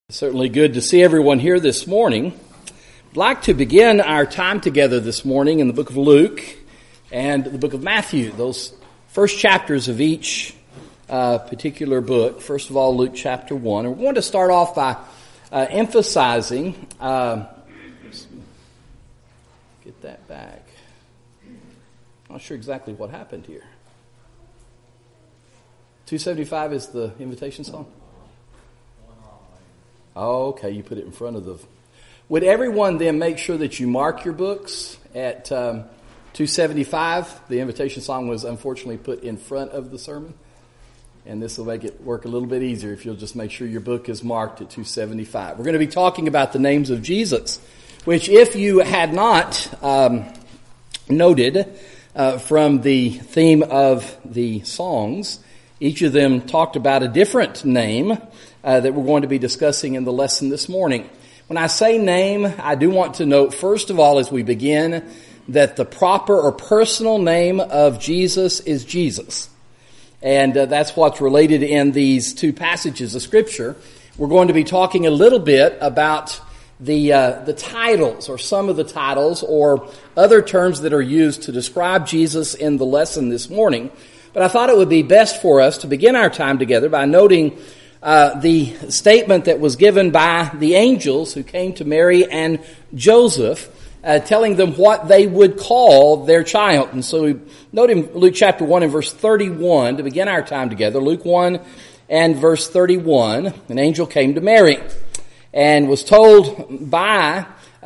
Certainly good to see everyone here this morning. I'd like to begin our time together this morning in the book of Luke and the book of Matthew, those first chapters of each particular book. First of all, Luke chapter 1. And we're going to start off by emphasizing, get that back. Not sure exactly what happened here. 275 is the invitation song? Oh, okay, you put it in front of the... Would everyone then make sure that you mark your books at 275? The invitation song was unfortunately put in front of the sermon. And this will make it work a little bit easier if you'll just make sure your book is marked at 275. We're going to be talking about the names of Jesus, which if you had not noted from the theme of the songs, each of them talked about a different name that we're going to be discussing in the lesson this morning. When I say name, I do want to note, first of all, as we begin, that the proper or personal name of Jesus is Jesus. And that's what's related in these two passages of Scripture. We're going to be talking a little bit about the titles, or some of the titles, or other terms that are used to describe Jesus in the lesson this morning. But I thought it would be best for us to begin our time together by noting the statement that was given by the angels who came to Mary and Joseph, telling them what they would call their child. And so we note in Luke chapter 1 and verse 31 to begin our time together. Luke 1 and verse 31, an angel came to Mary and Mary was told by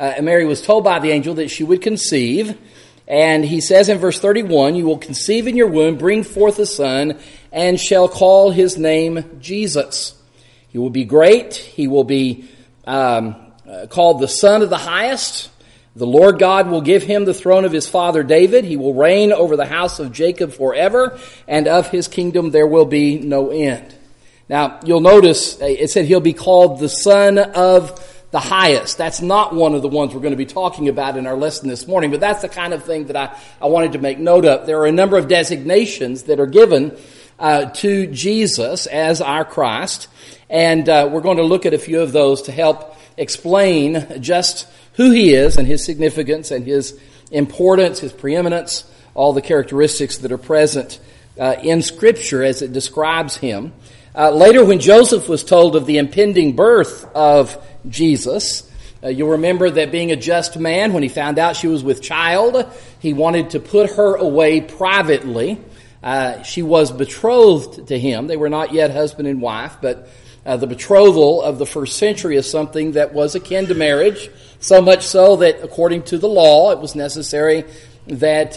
the angel that she would conceive. And he says in verse 31, "You will conceive in your womb, bring forth a son, and shall call his name Jesus. He will be great. He will be called the Son of the Highest. The Lord God will give him the throne of his father David. He will reign over the house of Jacob forever, and of his kingdom there will be no end." Now, you'll notice it said he'll be called the Son of the Highest. That's not one of the ones we're going to be talking about in our lesson this morning, but that's the kind of thing that I wanted to make note of. There are a number of designations that are given to Jesus as our Christ, and we're going to look at a few of those to help explain just who he is and his significance and his importance, his preeminence, all the characteristics that are present in Scripture as it describes him. Later, when Joseph was told of the impending birth of Jesus, you'll remember that being a just man, when he found out she was with child, he wanted to put her away privately. She was betrothed to him. They were not yet husband and wife, but the betrothal of the first century is something that was akin to marriage, so much so that according to the law, it was necessary that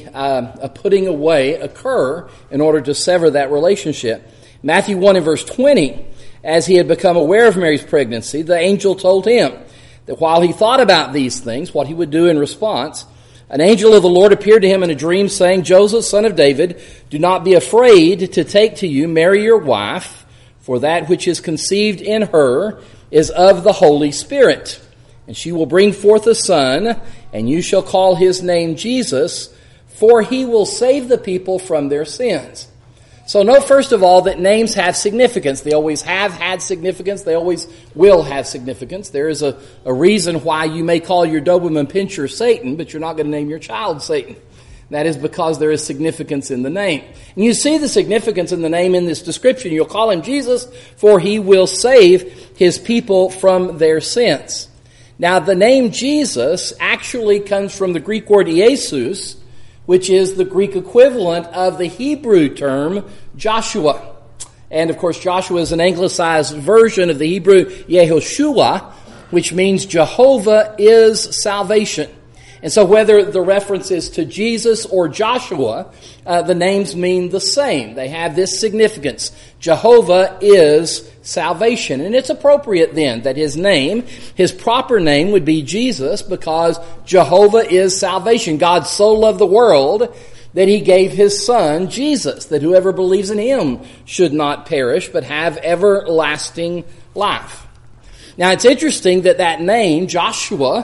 a putting away occur in order to sever that relationship. Matthew 1 and verse 20, as he had become aware of Mary's pregnancy, the angel told him that while he thought about these things, what he would do in response, an angel of the Lord appeared to him in a dream, saying, "Joseph, son of David, do not be afraid to take to you Mary your wife, for that which is conceived in her is of the Holy Spirit. And she will bring forth a son, and you shall call his name Jesus, for he will save the people from their sins." So note first of all that names have significance. They always have had significance. They always will have significance. There is a reason why you may call your Doberman Pinscher Satan, but you're not going to name your child Satan. That is because there is significance in the name. And you see the significance in the name in this description. You'll call him Jesus, for he will save his people from their sins. Now, the name Jesus actually comes from the Greek word Jesus, which is the Greek equivalent of the Hebrew term Joshua. And of course, Joshua is an anglicized version of the Hebrew Yehoshua, which means Jehovah is salvation. And so whether the reference is to Jesus or Joshua, the names mean the same. They have this significance. Jehovah is salvation. And it's appropriate then that his name, his proper name would be Jesus, because Jehovah is salvation. God so loved the world that he gave his son Jesus, that whoever believes in him should not perish but have everlasting life. Now it's interesting that name, Joshua,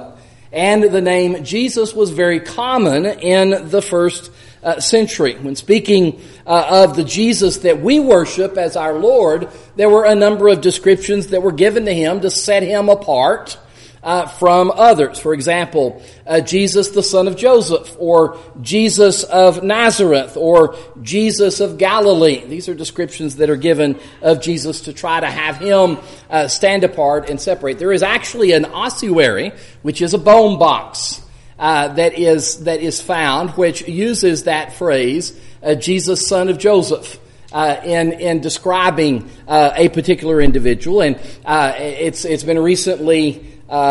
And the name Jesus was very common in the first century. When speaking of the Jesus that we worship as our Lord, there were a number of descriptions that were given to him to set him apart from others. For example, Jesus the son of Joseph, or Jesus of Nazareth, or Jesus of Galilee. These are descriptions that are given of Jesus to try to have him stand apart and separate. There is actually an ossuary, which is a bone box that is found, which uses that phrase, Jesus son of Joseph, in describing a particular individual. And it's been recently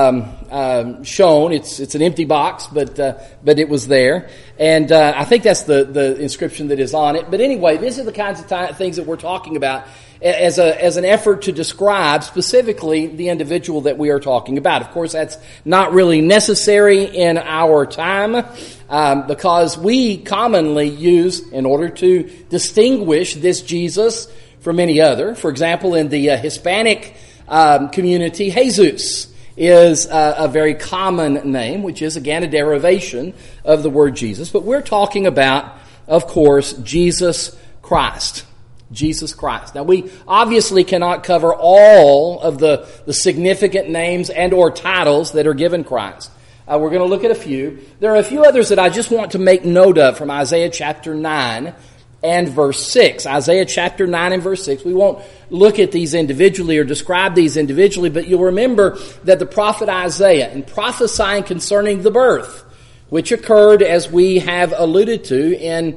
shown. It's an empty box, but it was there, and I think that's the inscription that is on it. But anyway, these are the kinds of things that we're talking about as an effort to describe specifically the individual that we are talking about. Of course, that's not really necessary in our time, because we commonly use, in order to distinguish this Jesus from any other. For example, in the Hispanic community, Jesus is a very common name, which is, again, a derivation of the word Jesus. But we're talking about, of course, Jesus Christ. Jesus Christ. Now, we obviously cannot cover all of the significant names and or titles that are given Christ. We're going to look at a few. There are a few others that I just want to make note of from Isaiah chapter 9 and verse 6. Isaiah chapter 9 and verse 6. We won't look at these individually or describe these individually, but you'll remember that the prophet Isaiah, in prophesying concerning the birth, which occurred, as we have alluded to, in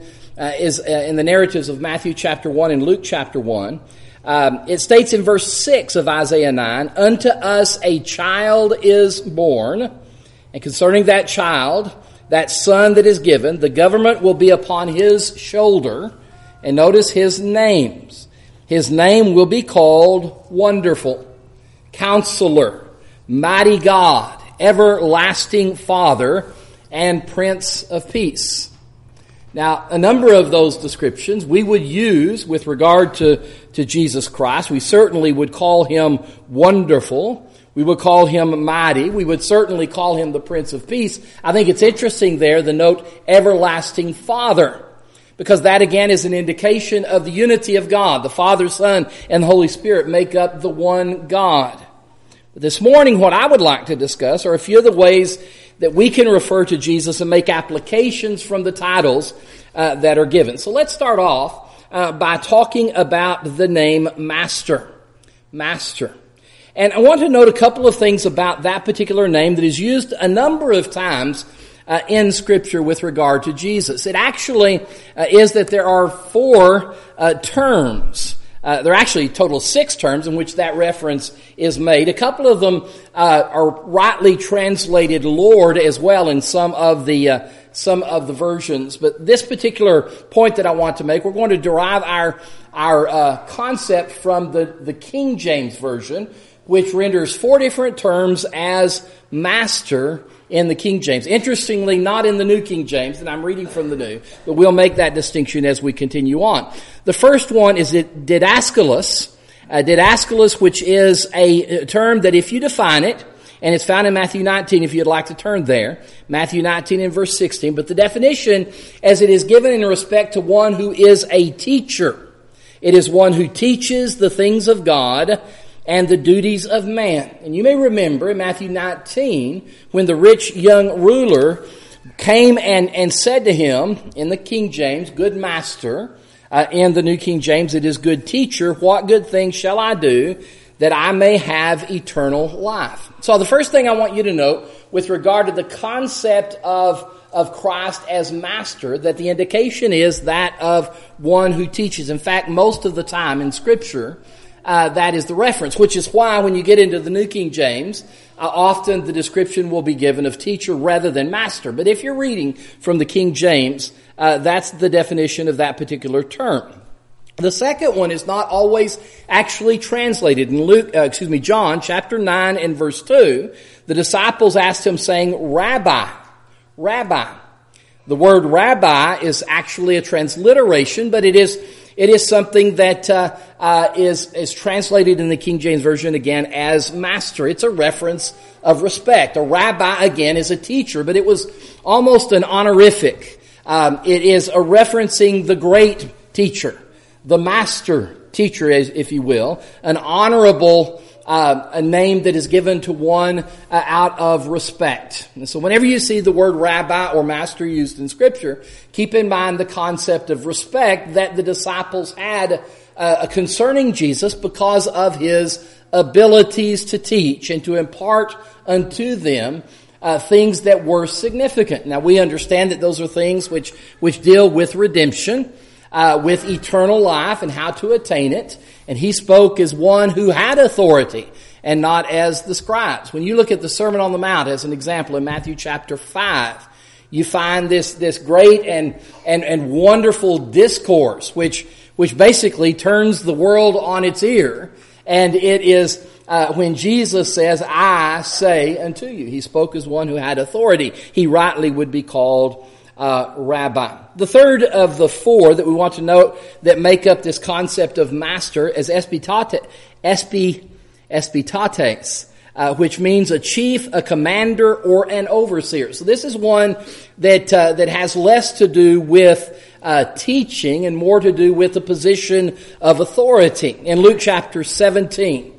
the narratives of Matthew chapter 1 and Luke chapter 1, it states in verse 6 of Isaiah 9, "Unto us a child is born, and concerning that child, that son that is given, the government will be upon his shoulder." And notice his names. His name will be called Wonderful, Counselor, Mighty God, Everlasting Father, and Prince of Peace. Now, a number of those descriptions we would use with regard to Jesus Christ. We certainly would call him Wonderful. We would call him Mighty. We would certainly call him the Prince of Peace. I think it's interesting there, the note Everlasting Father, because that again is an indication of the unity of God. The Father, Son, and the Holy Spirit make up the one God. But this morning, what I would like to discuss are a few of the ways that we can refer to Jesus and make applications from the titles that are given. So let's start off by talking about the name Master. Master. And I want to note a couple of things about that particular name that is used a number of times in Scripture with regard to Jesus. It actually is that there are 4 terms. There are actually a total of 6 terms in which that reference is made. A couple of them are rightly translated Lord as well in some of the versions. But this particular point that I want to make, we're going to derive our concept from the King James Version, which renders 4 different terms as Master in the King James. Interestingly, not in the New King James, and I'm reading from the New, but we'll make that distinction as we continue on. The first one is Didascalos. Didascalos, which is a term that if you define it, and it's found in Matthew 19 if you'd like to turn there, Matthew 19 and verse 16, but the definition as it is given in respect to one who is a teacher. It is one who teaches the things of God and the duties of man. And you may remember in Matthew 19, when the rich young ruler came and said to him, in the King James, "Good master," in the New King James it is "Good teacher, what good things shall I do that I may have eternal life?" So the first thing I want you to note with regard to the concept of Christ as master, that the indication is that of one who teaches. In fact, most of the time in Scripture, that is the reference, which is why when you get into the New King James, often the description will be given of teacher rather than master. But if you're reading from the King James, that's the definition of that particular term. The second one is not always actually translated. In John chapter 9 and verse 2, the disciples asked him saying, "Rabbi, Rabbi." The word rabbi is actually a transliteration, but it It is something that is translated in the King James Version again as master. It's a reference of respect. A rabbi, again, is a teacher, but it was almost an honorific. It is a referencing the great teacher, the master teacher, if you will, an honorable a name that is given to one out of respect. And so whenever you see the word rabbi or master used in Scripture, keep in mind the concept of respect that the disciples had concerning Jesus because of his abilities to teach and to impart unto them things that were significant. Now we understand that those are things which deal with redemption, with eternal life and how to attain it. And he spoke as one who had authority and not as the scribes. When you look at the Sermon on the Mount as an example in Matthew chapter 5, you find this great and wonderful discourse which basically turns the world on its ear. And it is when Jesus says, I say unto you. He spoke as one who had authority. He rightly would be called rabbi. The third of the four that we want to note that make up this concept of master is espitates, which means a chief, a commander, or an overseer. So this is one that has less to do with teaching and more to do with the position of authority. In Luke chapter 17,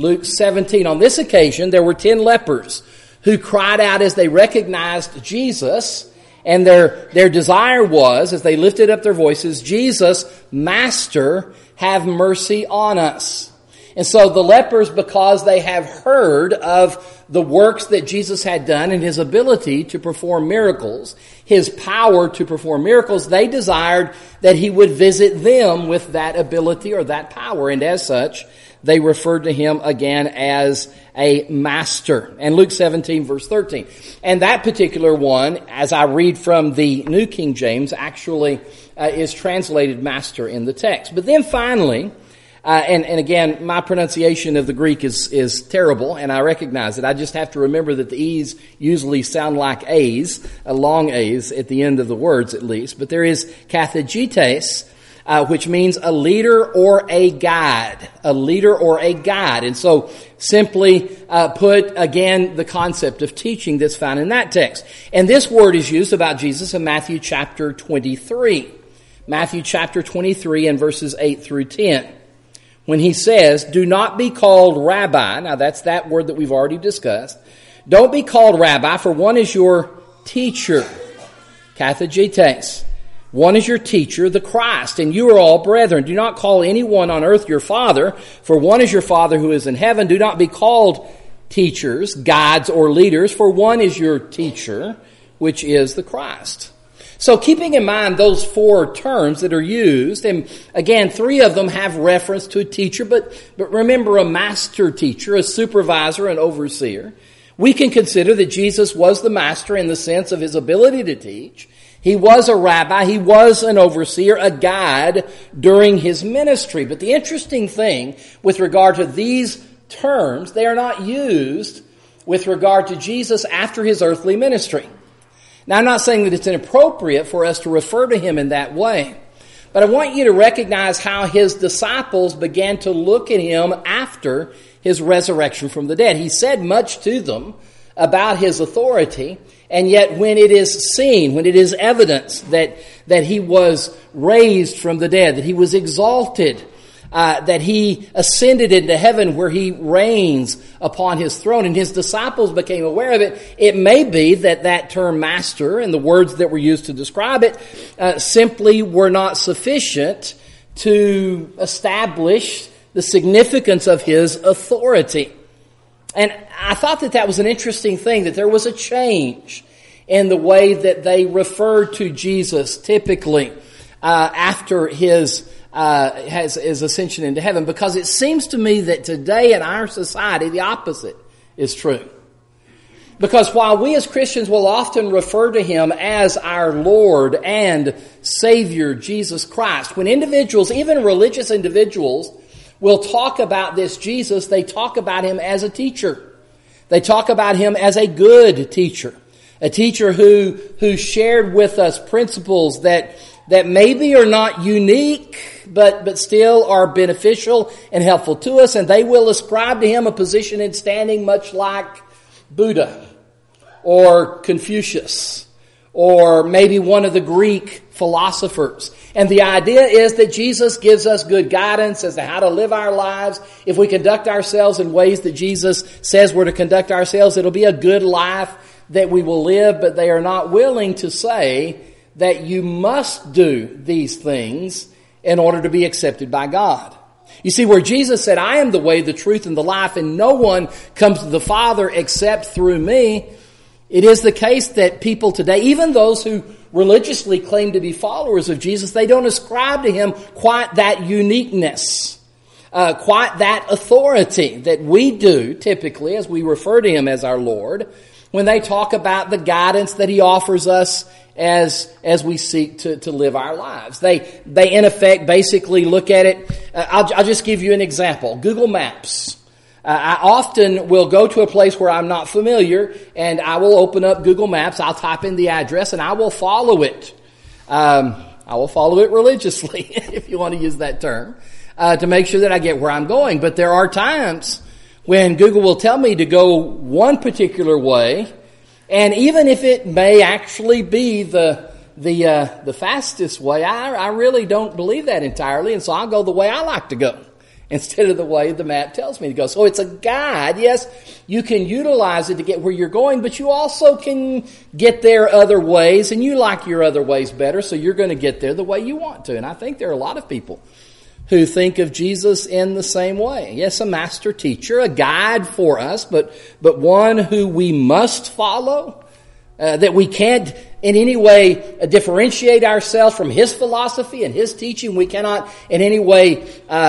on this occasion there were 10 lepers who cried out as they recognized Jesus. And their desire was, as they lifted up their voices, Jesus, Master, have mercy on us. And so the lepers, because they have heard of the works that Jesus had done and his ability to perform miracles, his power to perform miracles, they desired that he would visit them with that ability or that power. And as such, they referred to him again as a master. And Luke 17 verse 13. And that particular one, as I read from the New King James, actually is translated master in the text. But then finally, and again, my pronunciation of the Greek is terrible, and I recognize it. I just have to remember that the E's usually sound like A's, long A's at the end of the words at least. But there is kathagetes, which means a leader or a guide. A leader or a guide. And so simply put, again, the concept of teaching that's found in that text. And this word is used about Jesus in Matthew chapter 23. Matthew chapter 23 and verses 8 through 10. When he says, do not be called rabbi. Now that's that word that we've already discussed. Don't be called rabbi, for one is your teacher. Kathagetes. One is your teacher, the Christ, and you are all brethren. Do not call anyone on earth your father, for one is your Father who is in heaven. Do not be called teachers, guides, or leaders, for one is your teacher, which is the Christ. So keeping in mind those four terms that are used, and again, three of them have reference to a teacher, but remember a master teacher, a supervisor, an overseer. We can consider that Jesus was the master in the sense of his ability to teach. He was a rabbi, he was an overseer, a guide during his ministry. But the interesting thing with regard to these terms, they are not used with regard to Jesus after his earthly ministry. Now, I'm not saying that it's inappropriate for us to refer to him in that way, but I want you to recognize how his disciples began to look at him after his resurrection from the dead. He said much to them about his authority, and yet when it is seen, when it is evidence that he was raised from the dead, that he was exalted, that he ascended into heaven where he reigns upon his throne, and his disciples became aware of it, it may be that term master and the words that were used to describe it simply were not sufficient to establish the significance of his authority. And I thought that was an interesting thing, that there was a change in the way that they referred to Jesus typically after his ascension into heaven, because it seems to me that today in our society the opposite is true. Because while we as Christians will often refer to him as our Lord and Savior, Jesus Christ, when individuals, even religious individuals, will talk about this Jesus, they talk about him as a teacher. They talk about him as a good teacher. A teacher who shared with us principles that that maybe are not unique, but still are beneficial and helpful to us, and they will ascribe to him a position and standing much like Buddha or Confucius or maybe one of the Greek philosophers. And the idea is that Jesus gives us good guidance as to how to live our lives. If we conduct ourselves in ways that Jesus says we're to conduct ourselves, it'll be a good life that we will live, but they are not willing to say that you must do these things in order to be accepted by God. You see, where Jesus said, I am the way, the truth, and the life, and no one comes to the Father except through me, it is the case that people today, even those who religiously claim to be followers of Jesus, they don't ascribe to him quite that uniqueness, quite that authority that we do typically as we refer to him as our Lord when they talk about the guidance that he offers us as we seek to live our lives. They in effect basically look at it. I'll just give you an example. Google Maps. I often will go to a place where I'm not familiar, and I will open up Google Maps. I'll type in the address, and I will follow it. I will follow it religiously, if you want to use that term, to make sure that I get where I'm going. But there are times when Google will tell me to go one particular way, and even if it may actually be the fastest way, I really don't believe that entirely, and so I'll go the way I like to go instead of the way the map tells me to go. So it's a guide. Yes, you can utilize it to get where you're going, but you also can get there other ways, and you like your other ways better, so you're going to get there the way you want to. And I think there are a lot of people who think of Jesus in the same way. Yes, a master teacher, a guide for us, but one who we must follow, that we can't in any way differentiate ourselves from his philosophy and his teaching. We cannot in any way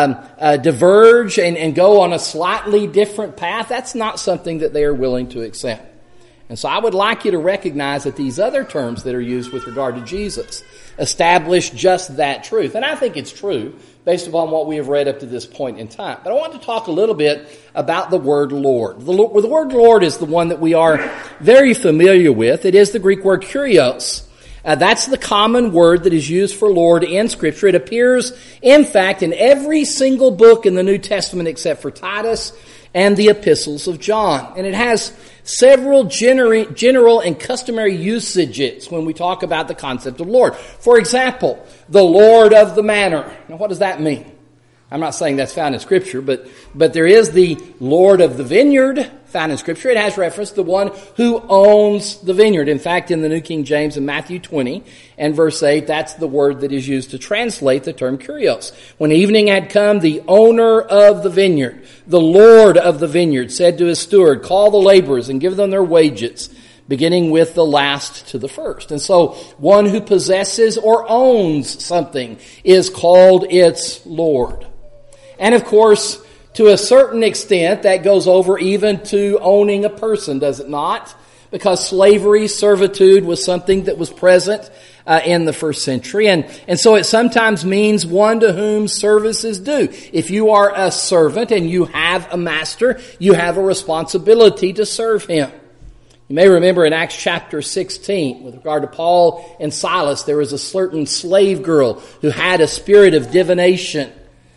diverge and go on a slightly different path. That's not something that they are willing to accept. And so I would like you to recognize that these other terms that are used with regard to Jesus establish just that truth. And I think it's true based upon what we have read up to this point in time. But I want to talk a little bit about the word Lord. The word Lord is the one that we are very familiar with. It is the Greek word kurios. That's the common word that is used for Lord in Scripture. It appears, in fact, in every single book in the New Testament except for Titus and the epistles of John. And it has several general and customary usages when we talk about the concept of Lord. For example, the Lord of the manor. Now, what does that mean? I'm not saying that's found in Scripture, but there is the Lord of the vineyard found in Scripture. It has reference to the one who owns the vineyard. In fact, in the New King James in Matthew 20 and verse 8, that's the word that is used to translate the term kurios. When evening had come, the owner of the vineyard, the Lord of the vineyard, said to his steward, call the laborers and give them their wages, beginning with the last to the first. And so one who possesses or owns something is called its Lord. And of course, to a certain extent, that goes over even to owning a person, does it not? Because slavery, servitude was something that was present in the first century. And so it sometimes means one to whom service is due. If you are a servant and you have a master, you have a responsibility to serve him. You may remember in Acts chapter 16, with regard to Paul and Silas, there was a certain slave girl who had a spirit of divination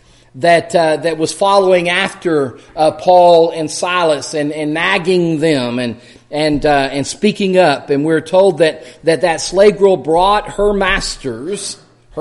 that was following after Paul and Silas and nagging them and speaking up. And we're told that slave girl brought her masters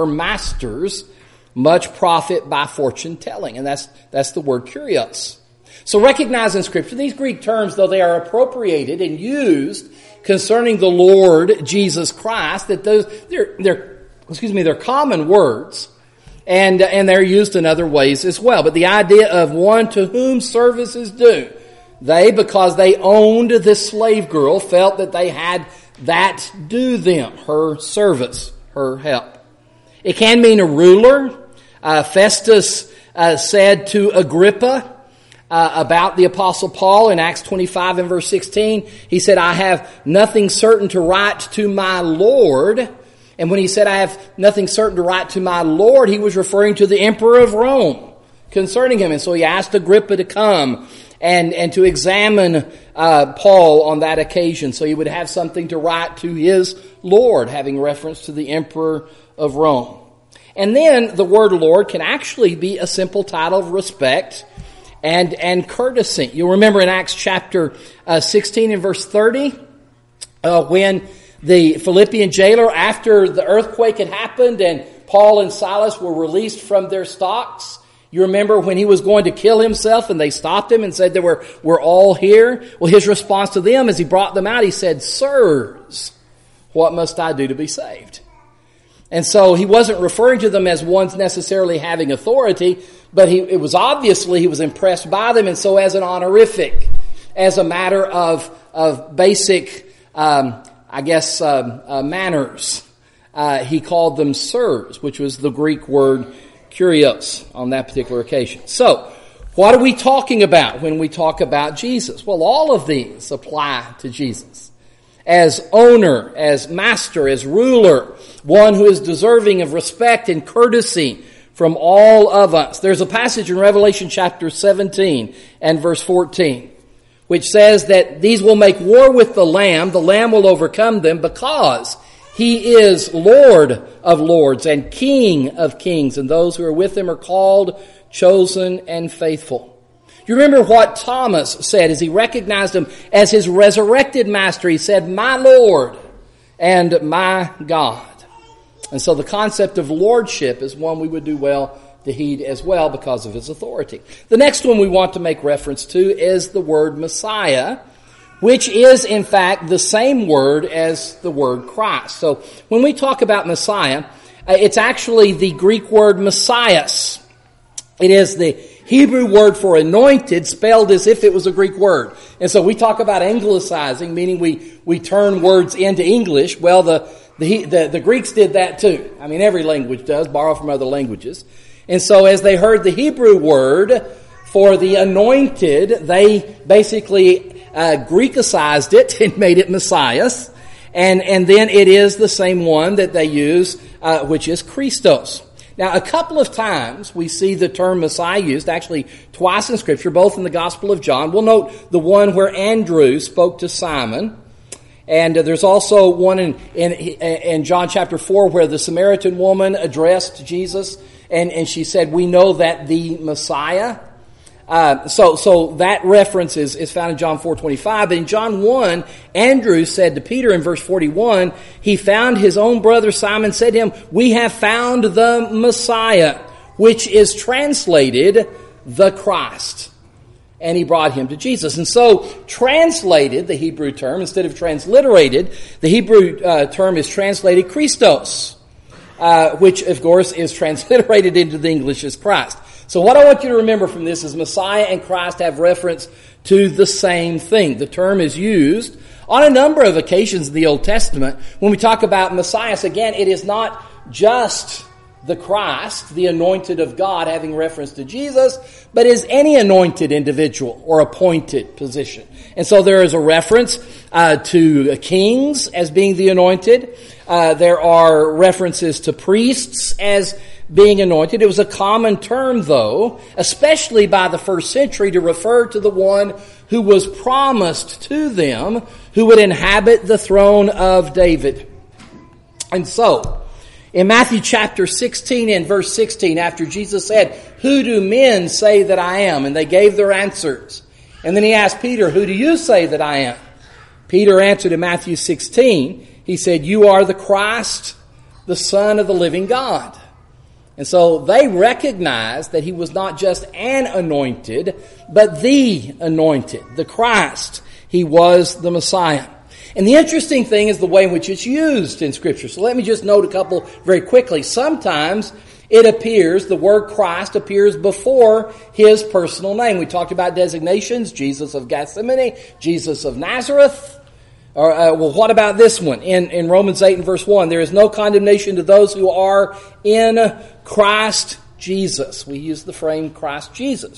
much profit by fortune telling, and that's the word kurios. So recognize in Scripture these Greek terms, though they are appropriated and used concerning the Lord Jesus Christ, that they're common words. And they're used in other ways as well. But the idea of one to whom service is due. They, because they owned this slave girl, felt that they had that due them, her service, her help. It can mean a ruler. Festus said to Agrippa about the Apostle Paul in Acts 25 and verse 16, he said, I have nothing certain to write to my Lord. And when he said, I have nothing certain to write to my Lord, he was referring to the Emperor of Rome concerning him. And so he asked Agrippa to come and to examine Paul on that occasion, so he would have something to write to his Lord, having reference to the Emperor of Rome. And then the word Lord can actually be a simple title of respect and courtesy. You'll remember in Acts chapter 16 and verse 30, when the Philippian jailer, after the earthquake had happened and Paul and Silas were released from their stocks, you remember when he was going to kill himself and they stopped him and said that we're all here? Well, his response to them as he brought them out, he said, "Sirs, what must I do to be saved?" And so he wasn't referring to them as ones necessarily having authority, but it was obviously he was impressed by them, and so as an honorific, as a matter of basic, manners, he called them sirs, which was the Greek word kurios on that particular occasion. So, what are we talking about when we talk about Jesus? Well, all of these apply to Jesus. As owner, as master, as ruler, one who is deserving of respect and courtesy from all of us. There's a passage in Revelation chapter 17 and verse 14, which says that these will make war with the Lamb will overcome them because He is Lord of lords and King of kings, and those who are with Him are called, chosen, and faithful. You remember what Thomas said as he recognized Him as his resurrected master. He said, "My Lord and my God." And so the concept of lordship is one we would do well to heed as well because of His authority. The next one we want to make reference to is the word Messiah, which is in fact the same word as the word Christ. So when we talk about Messiah, it's actually the Greek word Messias. It is the Hebrew word for anointed, spelled as if it was a Greek word. And so we talk about anglicizing, meaning we turn words into English. Well, the Greeks did that too. I mean, every language does, borrow from other languages. And so as they heard the Hebrew word for the anointed, they basically Greekicized it and made it Messias. And then it is the same one that they use, which is Christos. Now, a couple of times we see the term Messiah used, actually twice in Scripture, both in the Gospel of John. We'll note the one where Andrew spoke to Simon. And there's also one in John chapter 4 where the Samaritan woman addressed Jesus and she said, "We know that the Messiah." So that reference is found in John 4:25. But in John 1, Andrew said to Peter in verse 41, he found his own brother Simon, said to him, "We have found the Messiah," which is translated the Christ. And he brought him to Jesus. And so translated, the Hebrew term, instead of transliterated, the Hebrew term is translated Christos, which of course is transliterated into the English as Christ. So what I want you to remember from this is Messiah and Christ have reference to the same thing. The term is used on a number of occasions in the Old Testament. When we talk about Messiah, again, it is not just the Christ, the anointed of God, having reference to Jesus, but is any anointed individual or appointed position. And so there is a reference to kings as being the anointed. There are references to priests as being anointed. It was a common term, though, especially by the first century, to refer to the one who was promised to them, who would inhabit the throne of David. And so, in Matthew chapter 16 and verse 16, after Jesus said, "Who do men say that I am?" And they gave their answers. And then he asked Peter, "Who do you say that I am?" Peter answered in Matthew 16, he said, "You are the Christ, the Son of the living God." And so they recognized that he was not just an anointed, but the anointed, the Christ. He was the Messiah. And the interesting thing is the way in which it's used in Scripture. So let me just note a couple very quickly. Sometimes it appears, the word Christ appears before his personal name. We talked about designations, Jesus of Gethsemane, Jesus of Nazareth. Well, what about this one? In Romans 8 and verse 1, there is no condemnation to those who are in Christ Jesus. We use the phrase Christ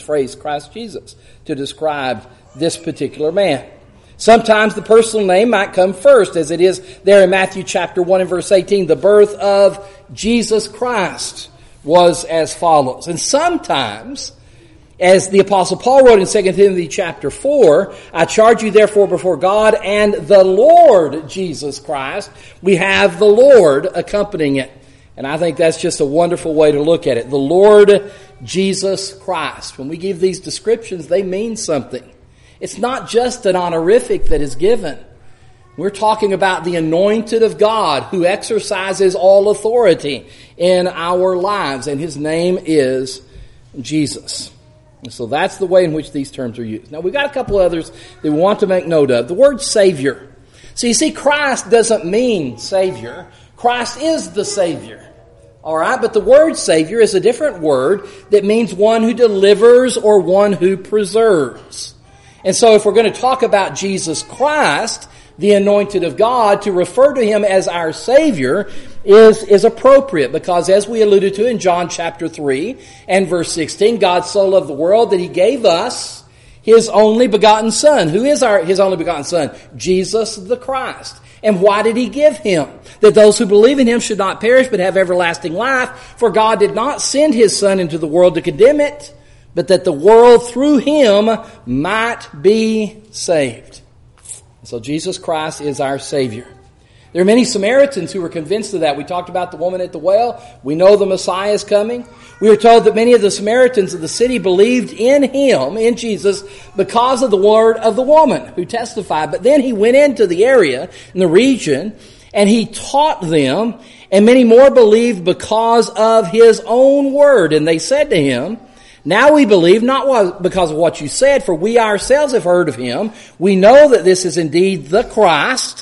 Jesus to describe this particular man. Sometimes the personal name might come first, as it is there in Matthew chapter 1 and verse 18. The birth of Jesus Christ was as follows. And sometimes, as the Apostle Paul wrote in 2 Timothy chapter 4, "I charge you therefore before God and the Lord Jesus Christ," we have the Lord accompanying it. And I think that's just a wonderful way to look at it. The Lord Jesus Christ. When we give these descriptions, they mean something. It's not just an honorific that is given. We're talking about the anointed of God who exercises all authority in our lives. And his name is Jesus. And so that's the way in which these terms are used. Now we've got a couple others that we want to make note of. The word Savior. So you see, Christ doesn't mean Savior. Christ is the Savior. All right, but the word Savior is a different word that means one who delivers or one who preserves. And so if we're going to talk about Jesus Christ, the anointed of God, to refer to him as our Savior is appropriate, because as we alluded to in John chapter 3 and verse 16, God so loved the world that he gave us his only begotten Son. Who is his only begotten Son? Jesus the Christ. And why did he give him? That those who believe in him should not perish but have everlasting life. For God did not send his Son into the world to condemn it, but that the world through him might be saved. So Jesus Christ is our Savior. There are many Samaritans who were convinced of that. We talked about the woman at the well. We know the Messiah is coming. We are told that many of the Samaritans of the city believed in him, in Jesus, because of the word of the woman who testified. But then he went into the area, in the region, and he taught them, and many more believed because of his own word. And they said to him, now we believe, not because of what you said, for we ourselves have heard of him. We know that this is indeed the Christ,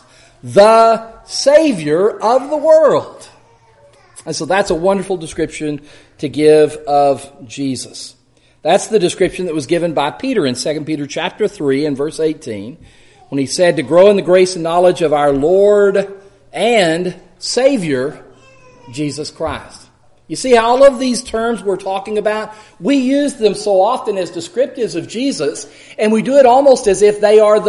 the Savior of the world. And so that's a wonderful description to give of Jesus. That's the description that was given by Peter in 2 Peter chapter 3 and verse 18, when he said to grow in the grace and knowledge of our Lord and Savior, Jesus Christ. You see, all of these terms we're talking about, we use them so often as descriptives of Jesus, and we do it almost as if they are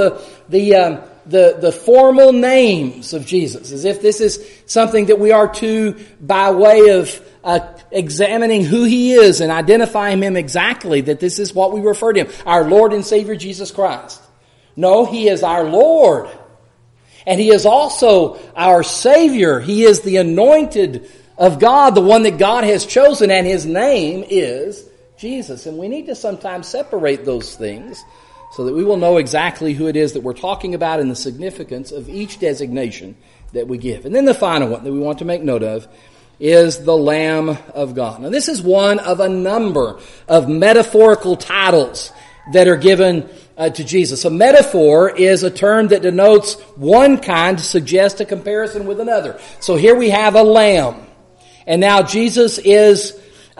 the formal names of Jesus, as if this is something that we are to, by way of examining who he is and identifying him exactly, that this is what we refer to him, our Lord and Savior Jesus Christ. No, he is our Lord, and he is also our Savior. He is the anointed of God, the one that God has chosen, and his name is Jesus. And we need to sometimes separate those things so that we will know exactly who it is that we're talking about and the significance of each designation that we give. And then the final one that we want to make note of is the Lamb of God. Now this is one of a number of metaphorical titles that are given to Jesus. A metaphor is a term that denotes one kind to suggest a comparison with another. So here we have a lamb. And now Jesus is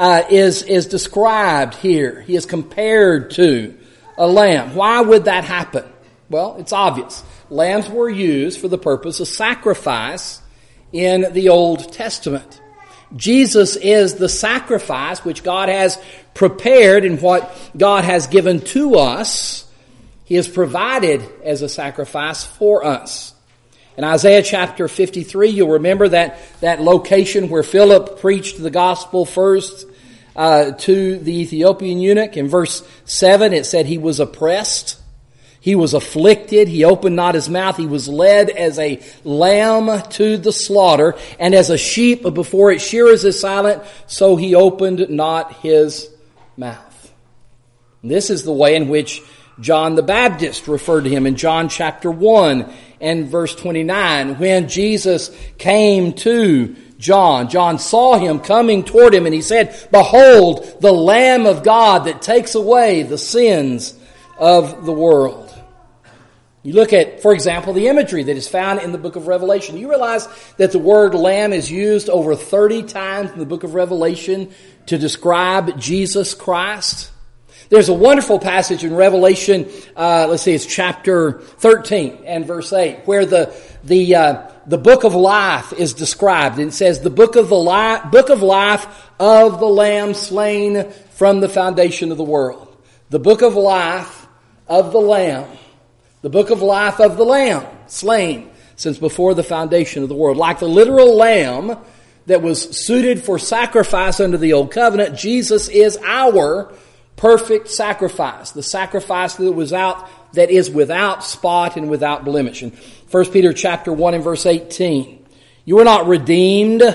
described here. He is compared to a lamb. Why would that happen? Well, it's obvious. Lambs were used for the purpose of sacrifice in the Old Testament. Jesus is the sacrifice which God has prepared and what God has given to us. He has provided as a sacrifice for us. In Isaiah chapter 53, you'll remember that location where Philip preached the gospel first to the Ethiopian eunuch. In verse 7, it said he was oppressed, he was afflicted, he opened not his mouth, he was led as a lamb to the slaughter, and as a sheep before its shearers is silent, so he opened not his mouth. And this is the way in which John the Baptist referred to him in John chapter 1 and verse 29. When Jesus came to John, John saw him coming toward him, and he said, behold, the Lamb of God that takes away the sins of the world. You look at, for example, the imagery that is found in the book of Revelation. You realize that the word lamb is used over 30 times in the book of Revelation to describe Jesus Christ. There's a wonderful passage in Revelation, it's chapter 13 and verse 8, where the book of life is described. And it says, the book of life of the Lamb slain from the foundation of the world. The book of life of the Lamb. The book of life of the Lamb slain since before the foundation of the world. Like the literal lamb that was suited for sacrifice under the old covenant, Jesus is our perfect sacrifice, the sacrifice that is without spot and without blemish. In 1 Peter chapter 1 and verse 18, you were not redeemed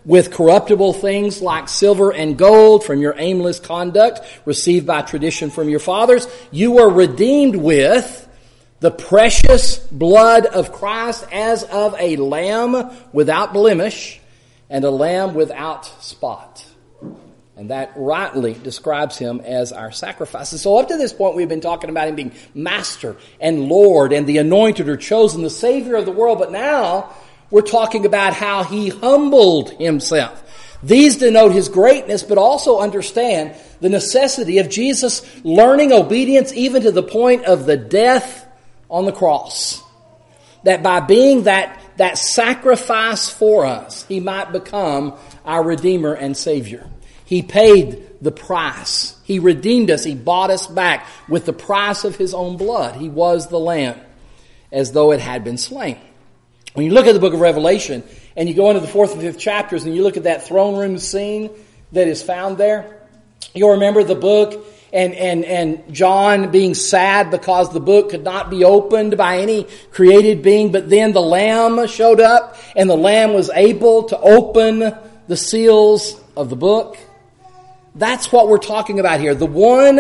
with corruptible things like silver and gold from your aimless conduct received by tradition from your fathers. You were redeemed with the precious blood of Christ as of a lamb without blemish and a lamb without spot. And that rightly describes him as our sacrifice. And so up to this point, we've been talking about him being master and Lord and the anointed or chosen, the Savior of the world. But now we're talking about how he humbled himself. These denote his greatness, but also understand the necessity of Jesus learning obedience even to the point of the death on the cross. That by being that sacrifice for us, he might become our Redeemer and Savior. He paid the price. He redeemed us. He bought us back with the price of his own blood. He was the Lamb as though it had been slain. When you look at the book of Revelation and you go into the 4th and 5th chapters and you look at that throne room scene that is found there, you'll remember the book and John being sad because the book could not be opened by any created being, but then the Lamb showed up and the Lamb was able to open the seals of the book. That's what we're talking about here. The one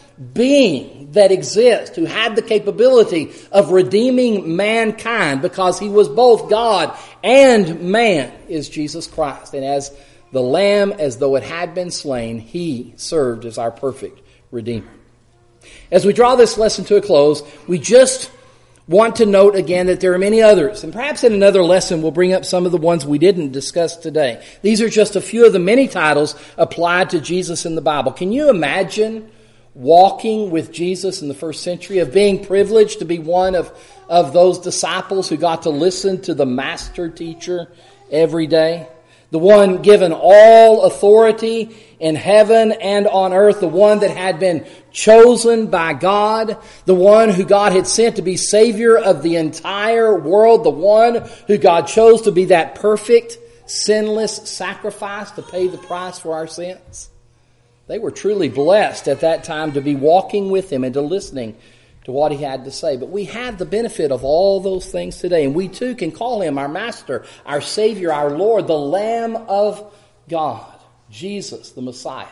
being that exists who had the capability of redeeming mankind because he was both God and man is Jesus Christ. And as the Lamb, as though it had been slain, he served as our perfect Redeemer. As we draw this lesson to a close, we just want to note again that there are many others. And perhaps in another lesson we'll bring up some of the ones we didn't discuss today. These are just a few of the many titles applied to Jesus in the Bible. Can you imagine walking with Jesus in the first century, of being privileged to be one of those disciples who got to listen to the master teacher every day? The one given all authority in heaven and on earth, the one that had been chosen by God, the one who God had sent to be Savior of the entire world, the one who God chose to be that perfect, sinless sacrifice to pay the price for our sins. They were truly blessed at that time to be walking with him and to listening to what he had to say. But we have the benefit of all those things today, and we too can call him our Master, our Savior, our Lord, the Lamb of God, Jesus the Messiah,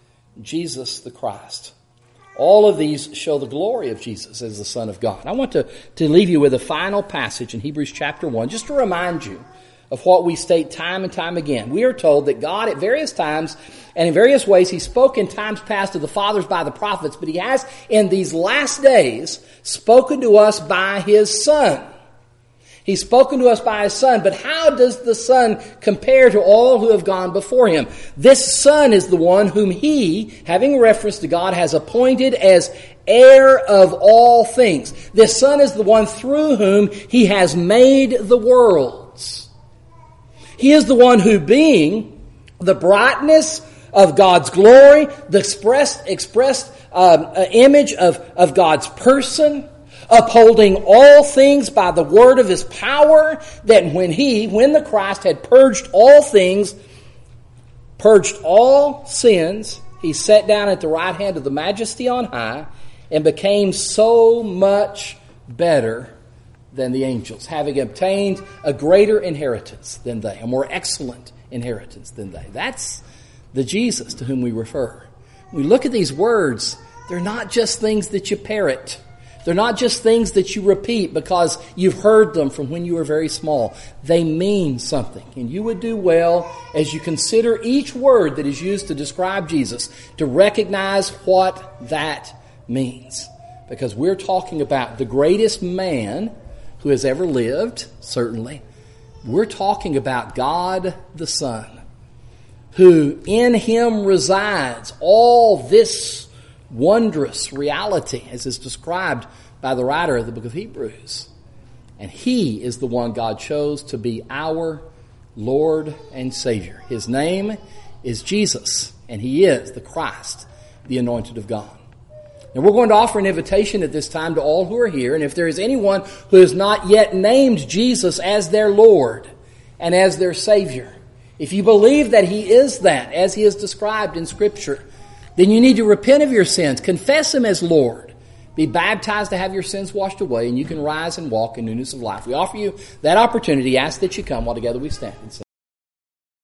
Jesus the Christ. All of these show the glory of Jesus as the Son of God. I want to leave you with a final passage in Hebrews chapter 1, just to remind you of what we state time and time again. We are told that God at various times and in various ways, he spoke in times past to the fathers by the prophets, but he has in these last days spoken to us by his Son. He's spoken to us by his Son, but how does the Son compare to all who have gone before him? This Son is the one whom he, having reference to God, has appointed as heir of all things. This Son is the one through whom he has made the worlds. He is the one who, being the brightness of God's glory, the expressed image of God's person, upholding all things by the word of his power, that when the Christ had purged all things, purged all sins, he sat down at the right hand of the Majesty on high and became so much better than the angels, having obtained a greater inheritance than they, a more excellent inheritance than they. That's the Jesus to whom we refer. When we look at these words, they're not just things that you parrot. They're not just things that you repeat because you've heard them from when you were very small. They mean something. And you would do well, as you consider each word that is used to describe Jesus, to recognize what that means. Because we're talking about the greatest man who has ever lived, certainly. We're talking about God the Son, who in him resides all this wondrous reality, as is described by the writer of the book of Hebrews. And he is the one God chose to be our Lord and Savior. His name is Jesus, and he is the Christ, the anointed of God. Now we're going to offer an invitation at this time to all who are here, and if there is anyone who has not yet named Jesus as their Lord and as their Savior, if you believe that he is that, as he is described in Scripture, then you need to repent of your sins, confess him as Lord, be baptized to have your sins washed away, and you can rise and walk in newness of life. We offer you that opportunity. Ask that you come while together we stand and sing.